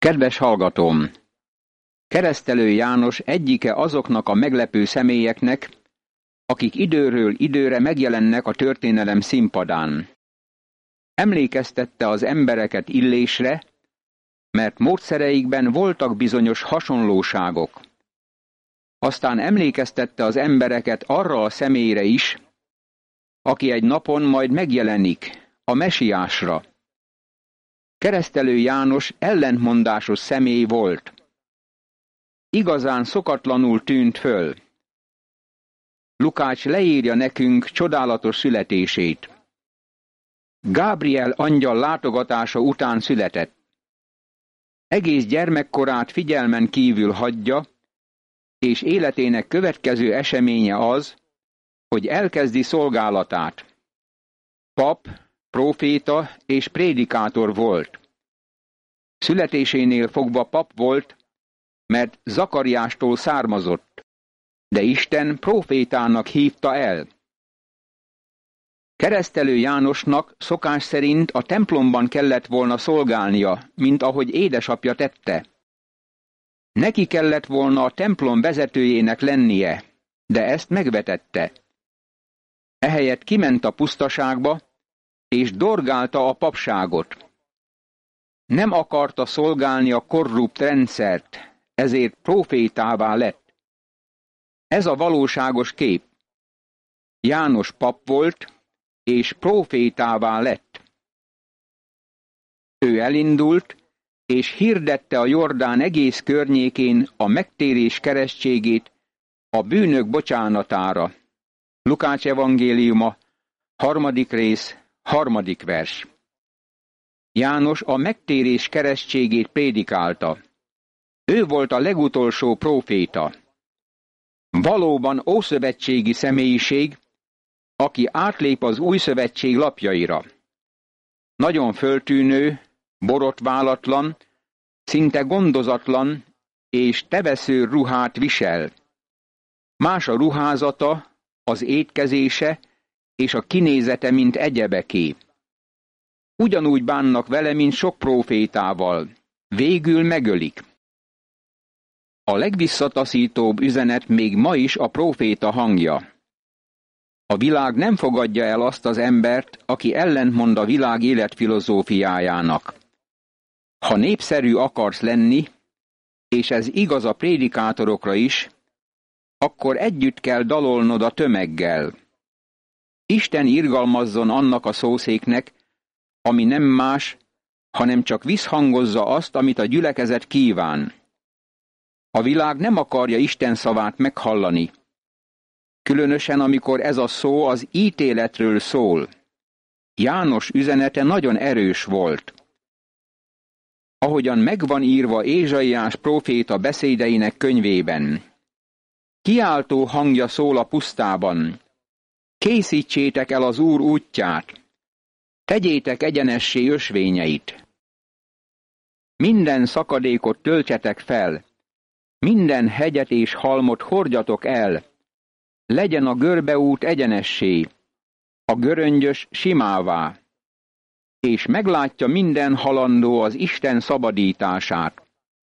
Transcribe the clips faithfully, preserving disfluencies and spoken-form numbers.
Kedves hallgatóm! Keresztelő János egyike azoknak a meglepő személyeknek, akik időről időre megjelennek a történelem színpadán. Emlékeztette az embereket Illésre, mert módszereikben voltak bizonyos hasonlóságok. Aztán emlékeztette az embereket arra a személyre is, aki egy napon majd megjelenik, a Mesiásra. Keresztelő János ellentmondásos személy volt. Igazán szokatlanul tűnt föl. Lukács leírja nekünk csodálatos születését. Gábriel angyal látogatása után született. Egész gyermekkorát figyelmen kívül hagyja, és életének következő eseménye az, hogy elkezdi szolgálatát. Pap, próféta és prédikátor volt. Születésénél fogva pap volt, mert Zakariástól származott, de Isten prófétának hívta el. Keresztelő Jánosnak szokás szerint a templomban kellett volna szolgálnia, mint ahogy édesapja tette. Neki kellett volna a templom vezetőjének lennie, de ezt megvetette. Ehelyett kiment a pusztaságba, és dorgálta a papságot. Nem akarta szolgálni a korrupt rendszert, ezért prófétává lett. Ez a valóságos kép. János pap volt, és prófétává lett. Ő elindult, és hirdette a Jordán egész környékén a megtérés keresztségét a bűnök bocsánatára. Lukács evangéliuma, harmadik rész, harmadik vers. János a megtérés keresztségét prédikálta. Ő volt a legutolsó próféta. Valóban ószövetségi személyiség, aki átlép az új szövetség lapjaira. Nagyon föltűnő, borotválatlan, szinte gondozatlan és tevesző ruhát visel. Más a ruházata, az étkezése és a kinézete, mint egyebeké. Ugyanúgy bánnak vele, mint sok prófétával. Végül megölik. A legvisszataszítóbb üzenet még ma is a próféta hangja. A világ nem fogadja el azt az embert, aki ellentmond a világ életfilozófiájának. Ha népszerű akarsz lenni, és ez igaz a prédikátorokra is, akkor együtt kell dalolnod a tömeggel. Isten irgalmazzon annak a szószéknek, ami nem más, hanem csak visszhangozza azt, amit a gyülekezet kíván. A világ nem akarja Isten szavát meghallani. Különösen, amikor ez a szó az ítéletről szól. János üzenete nagyon erős volt. Ahogyan megvan írva Ézsaiás próféta beszédeinek könyvében. Kiáltó hangja szól a pusztában. Készítsétek el az Úr útját. Tegyétek egyenessé ösvényeit. Minden szakadékot töltsetek fel. Minden hegyet és halmot hordjatok el. Legyen a görbeút egyenessé, a göröngyös simává, és meglátja minden halandó az Isten szabadítását.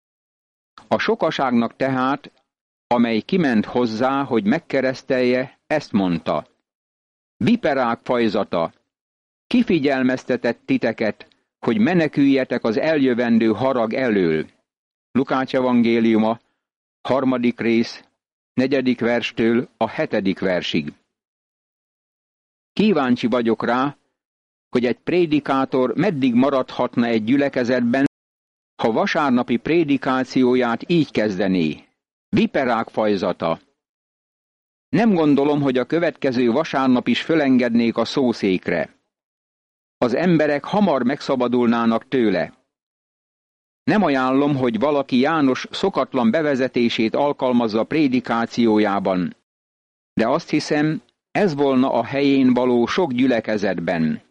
A sokaságnak tehát, amely kiment hozzá, hogy megkeresztelje, ezt mondta. Viperák fajzata, kifigyelmeztetett titeket, hogy meneküljetek az eljövendő harag elől. Lukács evangéliuma, harmadik rész, negyedik verstől a hetedik versig. Kíváncsi vagyok rá, hogy egy prédikátor meddig maradhatna egy gyülekezetben, ha vasárnapi prédikációját így kezdené. Viperák fajzata. Nem gondolom, hogy a következő vasárnap is fölengednék a szószékre. Az emberek hamar megszabadulnának tőle. Nem ajánlom, hogy valaki János szokatlan bevezetését alkalmazza prédikációjában, de azt hiszem, ez volna a helyén való sok gyülekezetben.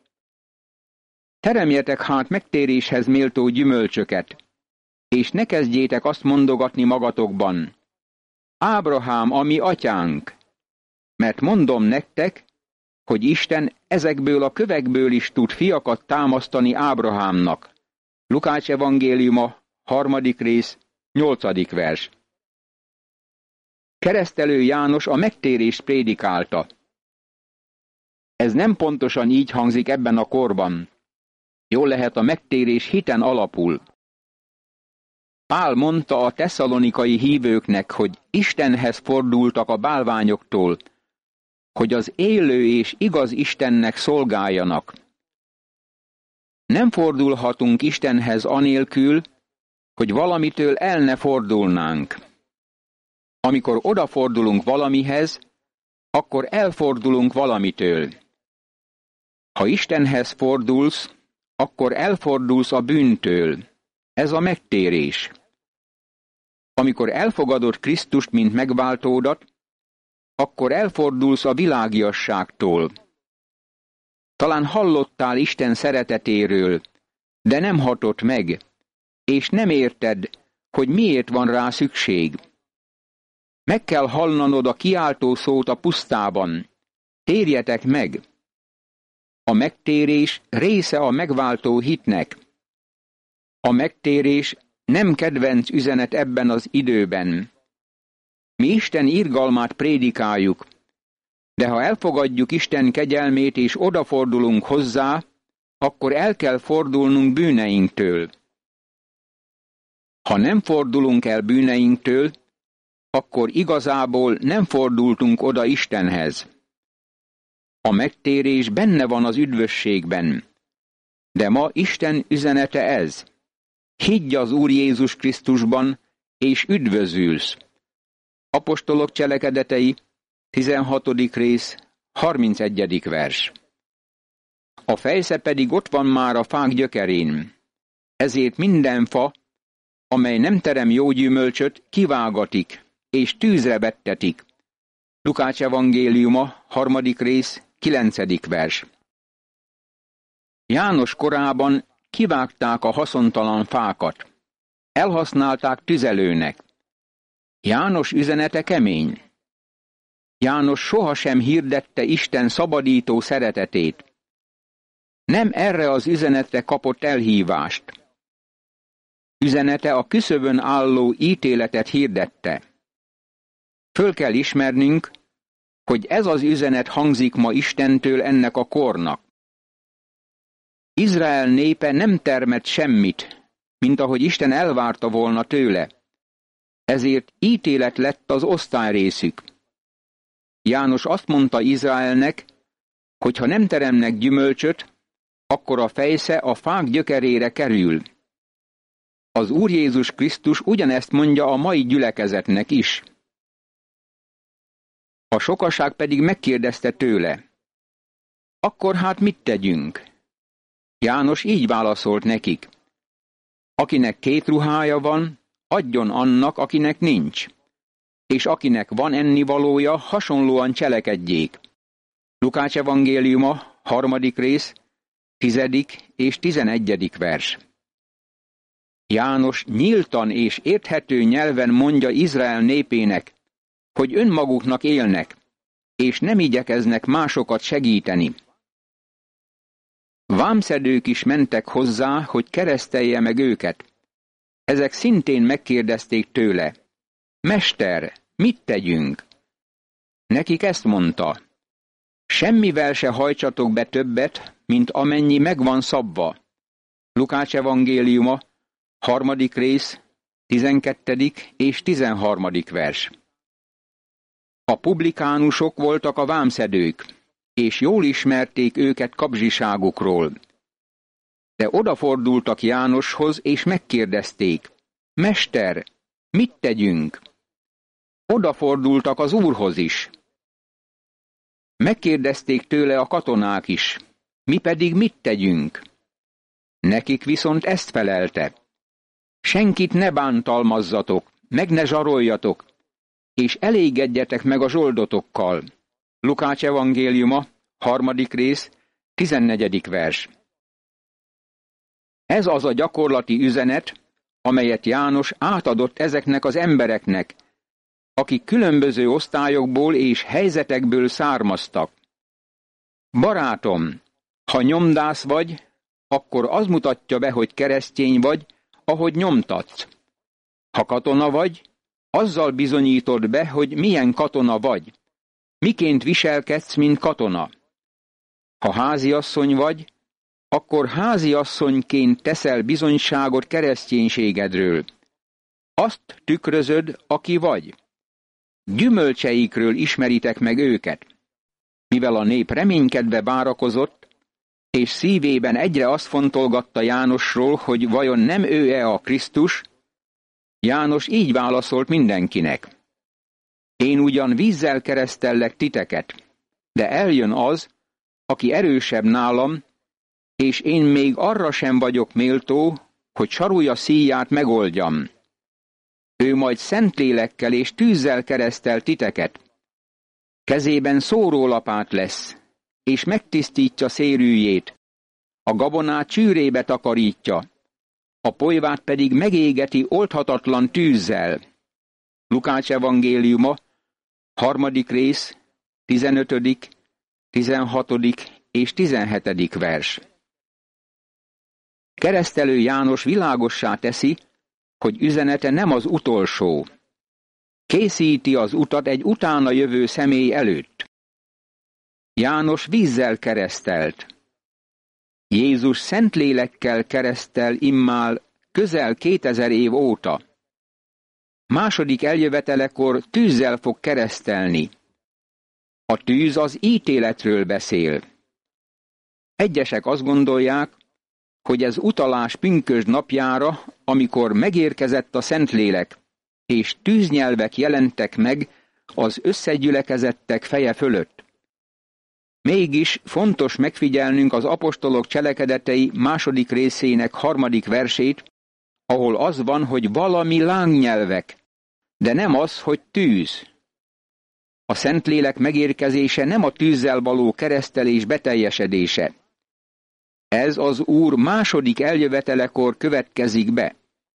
Teremjetek hát megtéréshez méltó gyümölcsöket, és ne kezdjétek azt mondogatni magatokban. Ábrahám, a mi atyánk, mert mondom nektek, hogy Isten ezekből a kövekből is tud fiakat támasztani Ábrahámnak. Lukács evangéliuma, harmadik rész, nyolcadik vers. Keresztelő János a megtérést prédikálta. Ez nem pontosan így hangzik ebben a korban. Jól lehet, a megtérés hiten alapul. Pál mondta a tesszalonikai hívőknek, hogy Istenhez fordultak a bálványoktól, hogy az élő és igaz Istennek szolgáljanak. Nem fordulhatunk Istenhez anélkül, hogy valamitől el ne fordulnánk. Amikor odafordulunk valamihez, akkor elfordulunk valamitől. Ha Istenhez fordulsz, akkor elfordulsz a bűntől. Ez a megtérés. Amikor elfogadod Krisztust, mint megváltódat, akkor elfordulsz a világiasságtól. Talán hallottál Isten szeretetéről, de nem hatott meg, és nem érted, hogy miért van rá szükség. Meg kell hallanod a kiáltó szót a pusztában. Térjetek meg! A megtérés része a megváltó hitnek. A megtérés nem kedvenc üzenet ebben az időben. Mi Isten irgalmát prédikáljuk, de ha elfogadjuk Isten kegyelmét és odafordulunk hozzá, akkor el kell fordulnunk bűneinktől. Ha nem fordulunk el bűneinktől, akkor igazából nem fordultunk oda Istenhez. A megtérés benne van az üdvösségben, de ma Isten üzenete ez. Higgy az Úr Jézus Krisztusban, és üdvözülsz. Apostolok cselekedetei, tizenhatodik rész, harmincegyedik vers. A fejsze pedig ott van már a fák gyökerén. Ezért minden fa, amely nem terem jó gyümölcsöt, kivágatik, és tűzre vettetik. Lukács evangéliuma, harmadik rész, kilencedik vers. János korában kivágták a haszontalan fákat. Elhasználták tüzelőnek. János üzenete kemény. János sohasem hirdette Isten szabadító szeretetét. Nem erre az üzenetre kapott elhívást. Üzenete a küszöbön álló ítéletet hirdette. Föl kell ismernünk, hogy ez az üzenet hangzik ma Istentől ennek a kornak. Izrael népe nem termett semmit, mint ahogy Isten elvárta volna tőle. Ezért ítélet lett az osztályrészük. János azt mondta Izraelnek, hogy ha nem teremnek gyümölcsöt, akkor a fejsze a fák gyökerére kerül. Az Úr Jézus Krisztus ugyanezt mondja a mai gyülekezetnek is. A sokaság pedig megkérdezte tőle, akkor hát mit tegyünk? János így válaszolt nekik, akinek két ruhája van, adjon annak, akinek nincs, és akinek van ennivalója, hasonlóan cselekedjék. Lukács evangéliuma, harmadik rész, tizedik és tizenegyedik vers. János nyíltan és érthető nyelven mondja Izrael népének, hogy önmaguknak élnek, és nem igyekeznek másokat segíteni. Vámszedők is mentek hozzá, hogy keresztelje meg őket. Ezek szintén megkérdezték tőle, Mester, mit tegyünk? Nekik ezt mondta, semmivel se hajtsatok be többet, mint amennyi megvan szabva. Lukács evangéliuma, harmadik rész, tizenkettedik és tizenharmadik vers. A publikánusok voltak a vámszedők, és jól ismerték őket kapzsiságukról. De odafordultak Jánoshoz, és megkérdezték, Mester, mit tegyünk? Odafordultak az Úrhoz is. Megkérdezték tőle a katonák is, mi pedig mit tegyünk? Nekik viszont ezt felelte, senkit ne bántalmazzatok, meg ne zsaroljatok, és elégedjetek meg a zsoldotokkal. Lukács evangéliuma, harmadik rész, tizennegyedik vers. Ez az a gyakorlati üzenet, amelyet János átadott ezeknek az embereknek, akik különböző osztályokból és helyzetekből származtak. Barátom, ha nyomdász vagy, akkor az mutatja be, hogy keresztény vagy, ahogy nyomtatsz. Ha katona vagy, azzal bizonyítod be, hogy milyen katona vagy. Miként viselkedsz, mint katona. Ha háziasszony vagy, akkor háziasszonyként teszel bizonyságot kereszténységedről. Azt tükrözöd, aki vagy. Gyümölcseikről ismeritek meg őket. Mivel a nép reménykedve várakozott, és szívében egyre azt fontolgatta Jánosról, hogy vajon nem ő-e a Krisztus, János így válaszolt mindenkinek. Én ugyan vízzel keresztellek titeket, de eljön az, aki erősebb nálam, és én még arra sem vagyok méltó, hogy sarúja szíját megoldjam. Ő majd szentlélekkel és tűzzel keresztel titeket. Kezében szórólapát lesz, és megtisztítja szérűjét. A gabonát csűrébe takarítja, a polyvát pedig megégeti oldhatatlan tűzzel. Lukács evangéliuma, harmadik rész, tizenötödik, tizenhatodik és tizenhetedik vers. Keresztelő János világossá teszi, hogy üzenete nem az utolsó. Készíti az utat egy utána jövő személy előtt. János vízzel keresztelt. Jézus Szentlélekkel keresztel immár közel kétezer év óta. Második eljövetelekor tűzzel fog keresztelni. A tűz az ítéletről beszél. Egyesek azt gondolják, hogy ez utalás pünkösd napjára, amikor megérkezett a Szentlélek, és tűznyelvek jelentek meg az összegyülekezettek feje fölött. Mégis fontos megfigyelnünk az apostolok cselekedetei második részének harmadik versét, ahol az van, hogy valami lángnyelvek, de nem az, hogy tűz. A Szentlélek megérkezése nem a tűzzel való keresztelés beteljesedése. Ez az Úr második eljövetelekor következik be.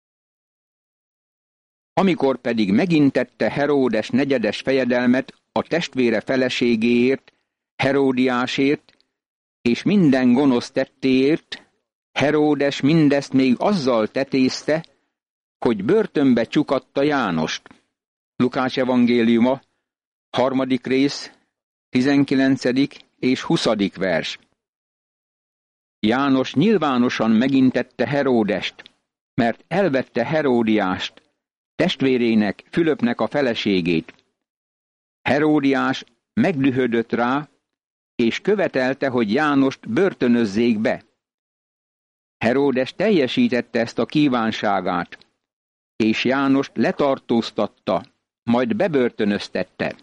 Amikor pedig megintette Heródes negyedes fejedelmet a testvére feleségéért, Heródiásért, és minden gonosz tettéért, Heródes mindezt még azzal tetézte, hogy börtönbe csukatta Jánost. Lukács evangéliuma, harmadik rész, tizenkilencedik és huszadik vers. János nyilvánosan megintette Heródest, mert elvette Heródiást, testvérének, Fülöpnek a feleségét. Heródiás megdühödött rá, és követelte, hogy Jánost börtönözzék be. Heródes teljesítette ezt a kívánságát, és Jánost letartóztatta, majd bebörtönöztette.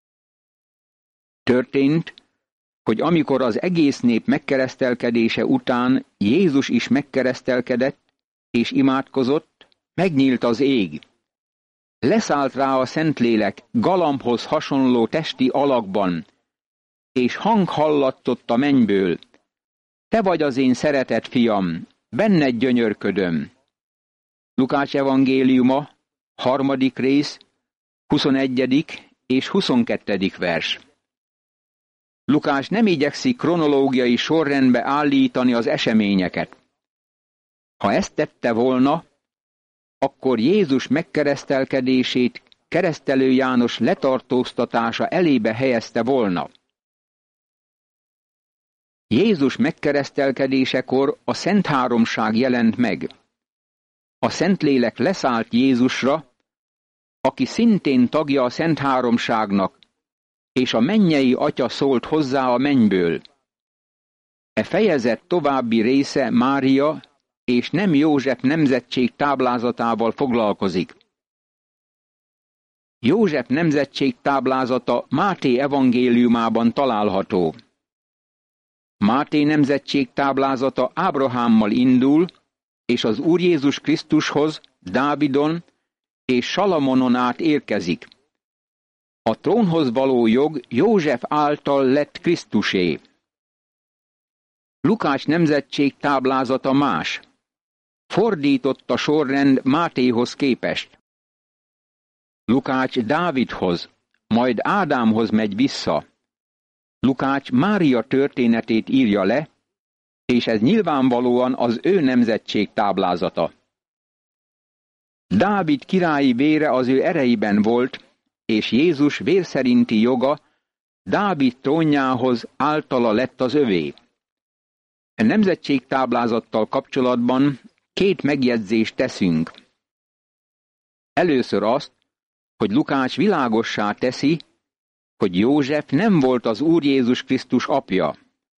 Történt, hogy amikor az egész nép megkeresztelkedése után Jézus is megkeresztelkedett, és imádkozott, megnyílt az ég. Leszállt rá a Szentlélek galambhoz hasonló testi alakban, és hang hallatott a mennyből. Te vagy az én szeretett fiam, benned gyönyörködöm. Lukács evangéliuma, harmadik rész, huszonegyedik és huszonkettedik vers. Lukács nem igyekszik kronológiai sorrendbe állítani az eseményeket. Ha ezt tette volna, akkor Jézus megkeresztelkedését Keresztelő János letartóztatása elébe helyezte volna. Jézus megkeresztelkedésekor a Szent Háromság jelent meg. A Szentlélek leszállt Jézusra, aki szintén tagja a Szent Háromságnak, és a mennyei Atya szólt hozzá a mennyből. E fejezet további része Mária és nem József nemzetség táblázatával foglalkozik. József nemzetség táblázata Máté evangéliumában található. Máté nemzetség táblázata Ábrahámmal indul, és az Úr Jézus Krisztushoz, Dávidon és Salamonon át érkezik. A trónhoz való jog József által lett Krisztusé. Lukács nemzetség táblázata más. Fordított a sorrend Mátéhoz képest. Lukács Dávidhoz, majd Ádámhoz megy vissza. Lukács Mária történetét írja le, és ez nyilvánvalóan az ő nemzetség táblázata. Dávid királyi vére az ő ereiben volt, és Jézus vérszerinti joga Dávid trónjához általa lett az övé. A nemzetségtáblázattal kapcsolatban két megjegyzést teszünk. Először azt, hogy Lukács világossá teszi, hogy József nem volt az Úr Jézus Krisztus apja.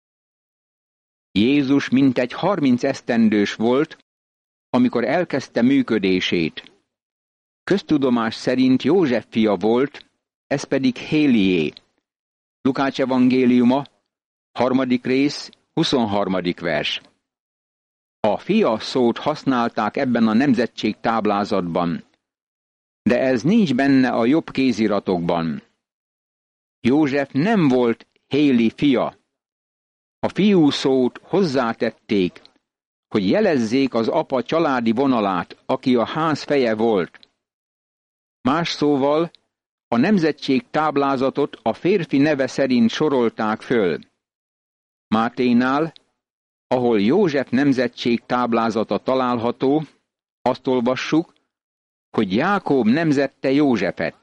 Jézus mintegy harminc esztendős volt, amikor elkezdte működését. Köztudomás szerint József fia volt, ez pedig Hélié. Lukács evangéliuma, harmadik rész, huszonharmadik vers. A fia szót használták ebben a nemzetség táblázatban, de ez nincs benne a jobb kéziratokban. József nem volt Héli fia. A fiú szót hozzátették, hogy jelezzék az apa családi vonalát, aki a ház feje volt. Más szóval, a nemzetség táblázatot a férfi neve szerint sorolták föl. Máténál, ahol József nemzetség táblázata található, azt olvassuk, hogy Jákob nemzette Józsefet.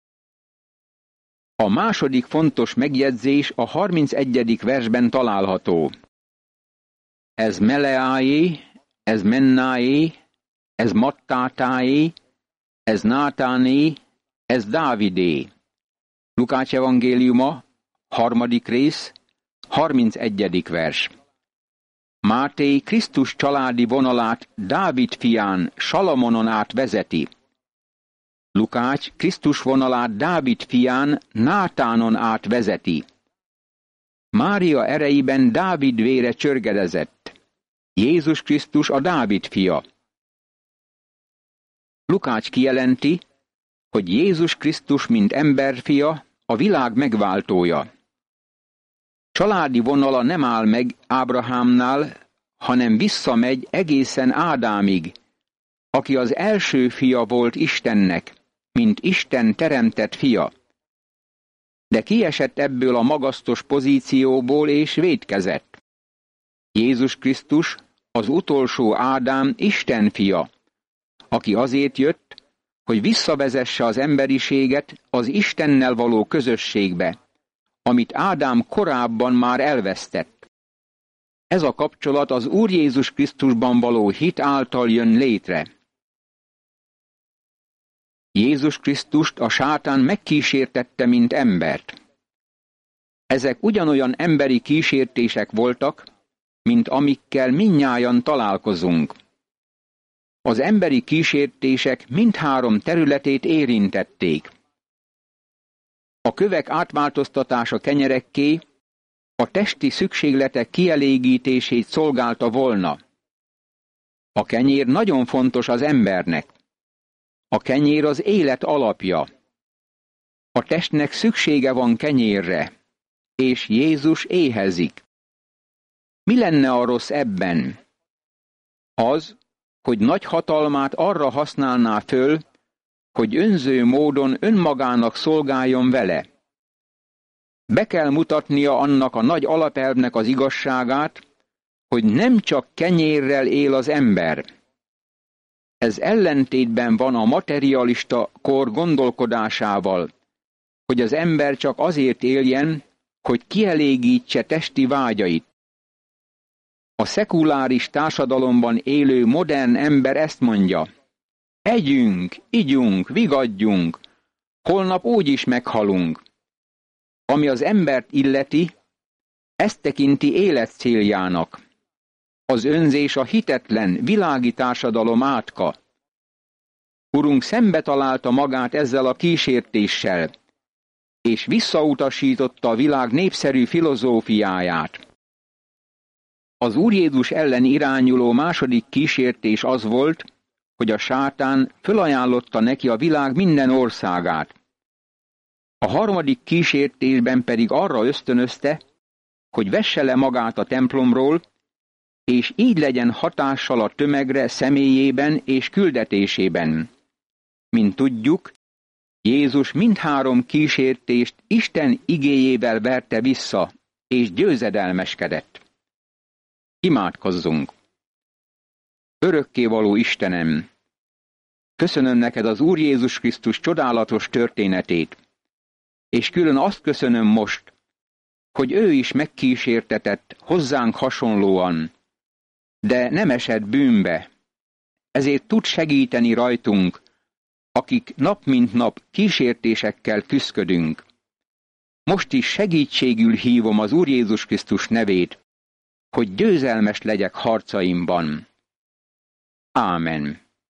A második fontos megjegyzés a harmincegyedik versben található. Ez Meleáé, ez Mennáé, ez Mattátáé, ez Nátáné, ez Dávidé. Lukács evangéliuma, harmadik rész, harmincegyedik vers. Máté Krisztus családi vonalát Dávid fián, Salamonon át vezeti. Lukács Krisztus vonalát Dávid fián, Nátánon át vezeti. Mária ereiben Dávid vére csörgedezett. Jézus Krisztus a Dávid fia. Lukács kijelenti, hogy Jézus Krisztus, mint emberfia, a világ megváltója. Családi vonala nem áll meg Ábrahámnál, hanem visszamegy egészen Ádámig, aki az első fia volt Istennek, mint Isten teremtett fia. De kiesett ebből a magasztos pozícióból és vétkezett. Jézus Krisztus, az utolsó Ádám Isten fia, aki azért jött, hogy visszavezesse az emberiséget az Istennel való közösségbe, amit Ádám korábban már elvesztett. Ez a kapcsolat az Úr Jézus Krisztusban való hit által jön létre. Jézus Krisztust a sátán megkísértette, mint embert. Ezek ugyanolyan emberi kísértések voltak, mint amikkel mindnyájan találkozunk. Az emberi kísértések mindhárom területét érintették. A kövek átváltoztatása kenyerekké a testi szükségletek kielégítését szolgálta volna. A kenyér nagyon fontos az embernek. A kenyér az élet alapja. A testnek szüksége van kenyérre, és Jézus éhezik. Mi lenne a rossz ebben? Az, hogy nagy hatalmát arra használná föl, hogy önző módon önmagának szolgáljon vele. Be kell mutatnia annak a nagy alapelvnek az igazságát, hogy nem csak kenyérrel él az ember. Ez ellentétben van a materialista kor gondolkodásával, hogy az ember csak azért éljen, hogy kielégítse testi vágyait. A szekuláris társadalomban élő modern ember ezt mondja: együnk, igyunk, vigadjunk, holnap úgyis meghalunk. Ami az embert illeti, ezt tekinti élet céljának. Az önzés a hitetlen, világi társadalom átka. Urunk szembe találta magát ezzel a kísértéssel, és visszautasította a világ népszerű filozófiáját. Az Úr Jézus ellen irányuló második kísértés az volt, hogy a sátán fölajánlotta neki a világ minden országát. A harmadik kísértésben pedig arra ösztönözte, hogy vesse le magát a templomról, és így legyen hatással a tömegre személyében és küldetésében. Mint tudjuk, Jézus mindhárom kísértést Isten igéjével verte vissza, és győzedelmeskedett. Imádkozzunk! Örökkévaló Istenem! Köszönöm neked az Úr Jézus Krisztus csodálatos történetét, és külön azt köszönöm most, hogy ő is megkísértetett hozzánk hasonlóan, de nem esett bűnbe, ezért tud segíteni rajtunk, akik nap mint nap kísértésekkel küszködünk. Most is segítségül hívom az Úr Jézus Krisztus nevét, hogy győzelmes legyek harcaimban. Ámen.